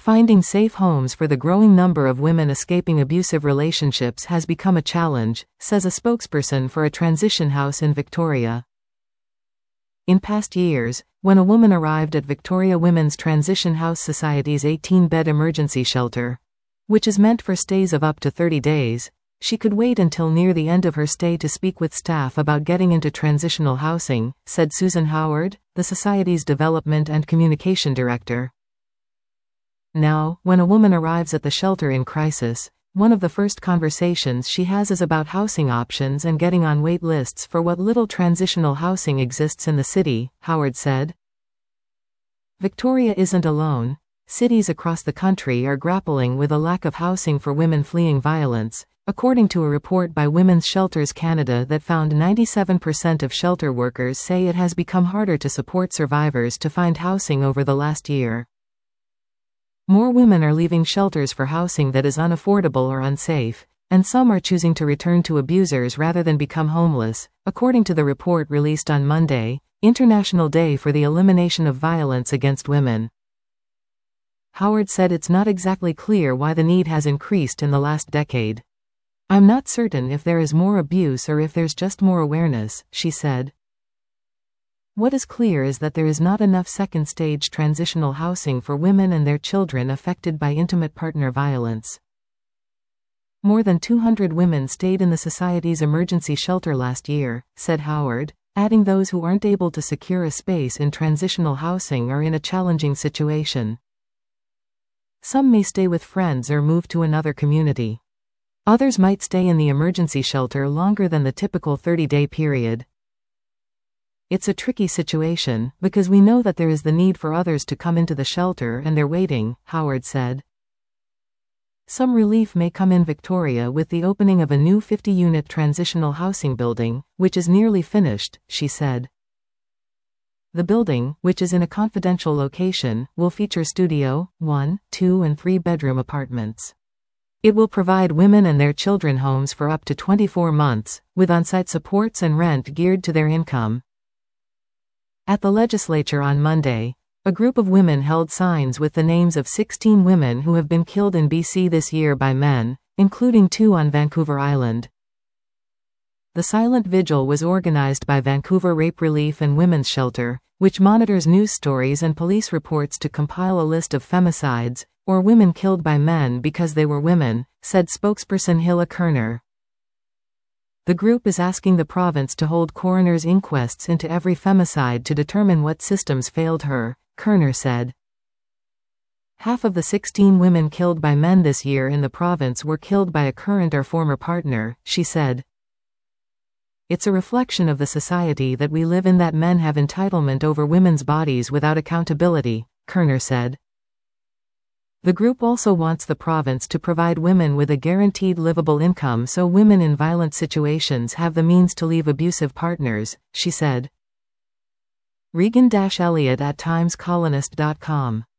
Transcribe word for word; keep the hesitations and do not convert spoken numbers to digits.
Finding safe homes for the growing number of women escaping abusive relationships has become a challenge, says a spokesperson for a transition house in Victoria. In past years, when a woman arrived at Victoria Women's Transition House Society's eighteen-bed emergency shelter, which is meant for stays of up to thirty days, she could wait until near the end of her stay to speak with staff about getting into transitional housing, said Susan Howard, the Society's Development and Communication Director. Now, when a woman arrives at the shelter in crisis, one of the first conversations she has is about housing options and getting on wait lists for what little transitional housing exists in the city, Howard said. Victoria isn't alone. Cities across the country are grappling with a lack of housing for women fleeing violence, according to a report by Women's Shelters Canada that found ninety-seven percent of shelter workers say it has become harder to support survivors to find housing over the last year. More women are leaving shelters for housing that is unaffordable or unsafe, and some are choosing to return to abusers rather than become homeless, according to the report released on Monday, International Day for the Elimination of Violence Against Women. Howard said it's not exactly clear why the need has increased in the last decade. I'm not certain if there is more abuse or if there's just more awareness, she said. What is clear is that there is not enough second-stage transitional housing for women and their children affected by intimate partner violence. More than two hundred women stayed in the Society's emergency shelter last year, said Howard, adding those who aren't able to secure a space in transitional housing are in a challenging situation. Some may stay with friends or move to another community. Others might stay in the emergency shelter longer than the typical thirty-day period. It's a tricky situation, because we know that there is the need for others to come into the shelter and they're waiting, Howard said. Some relief may come in Victoria with the opening of a new fifty-unit transitional housing building, which is nearly finished, she said. The building, which is in a confidential location, will feature studio, one, two and three bedroom apartments. It will provide women and their children homes for up to twenty-four months, with on-site supports and rent geared to their income. At the legislature on Monday, a group of women held signs with the names of sixteen women who have been killed in B C this year by men, including two on Vancouver Island. The silent vigil was organized by Vancouver Rape Relief and Women's Shelter, which monitors news stories and police reports to compile a list of femicides, or women killed by men because they were women, said spokesperson Hilla Kerner. The group is asking the province to hold coroner's inquests into every femicide to determine what systems failed her, Kerner said. Half of the sixteen women killed by men this year in the province were killed by a current or former partner, she said. It's a reflection of the society that we live in that men have entitlement over women's bodies without accountability, Kerner said. The group also wants the province to provide women with a guaranteed livable income so women in violent situations have the means to leave abusive partners, she said. Regan Elliott at times colonist dot com